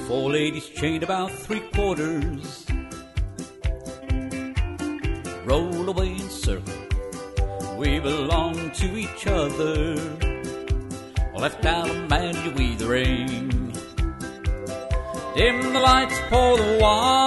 Four ladies chained about 3/4 roll away in circle. We belong to each other. Left out a man you with the rain. Dim the lights, pour the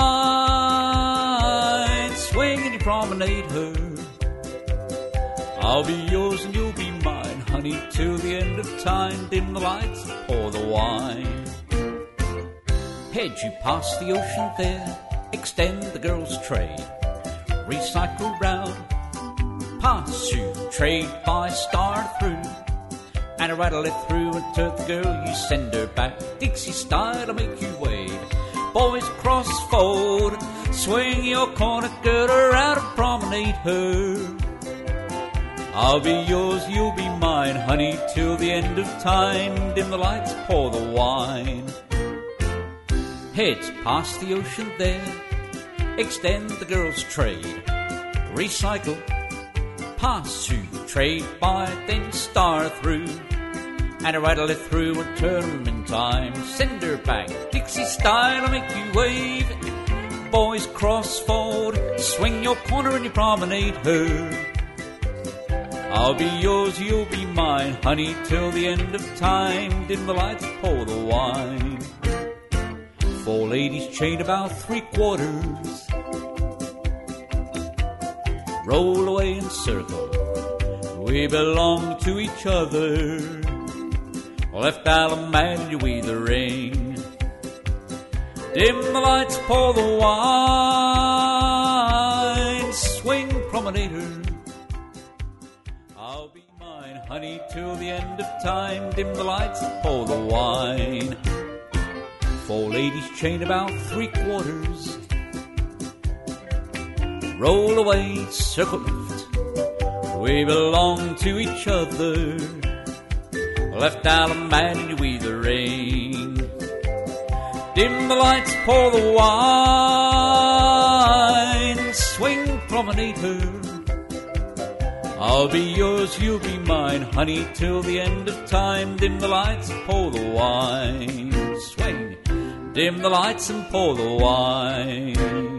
wine. Swing and you promenade her. I'll be yours and you'll be mine, honey, till the end of time. Dim the lights, pour the wine. Head you past the ocean there, extend the girl's trade. Recycle round, pass you, trade by star through. And I rattle it through and turn the girl, you send her back. Dixie style, I'll make you wade. Boys cross-fold, swing your corner, girl around and promenade her. I'll be yours, you'll be mine, honey, till the end of time. Dim the lights, pour the wine. Heads past the ocean there, extend the girl's trade. Recycle, pass through, trade by, then star through. And I rattle it through and turn 'em in time. Send her back, Dixie style, I'll make you wave. Boys cross-fold, swing your corner and you promenade her. I'll be yours, you'll be mine, honey, till the end of time. Dim the lights, pour the wine. Four ladies chained about 3/4 roll away in circle. We belong to each other. Left out a man you with the rain. Dim the lights, pour the wine. Swing, promenade her. I'll be mine, honey, till the end of time. Dim the lights, pour the wine. Four ladies chained about 3/4 roll away, circle lift. We belong to each other. Left out a man with the rain. Dim the lights, pour the wine. Swing, promenade her. I'll be yours, you'll be mine, honey, till the end of time. Dim the lights, pour the wine. Swing, dim the lights and pour the wine.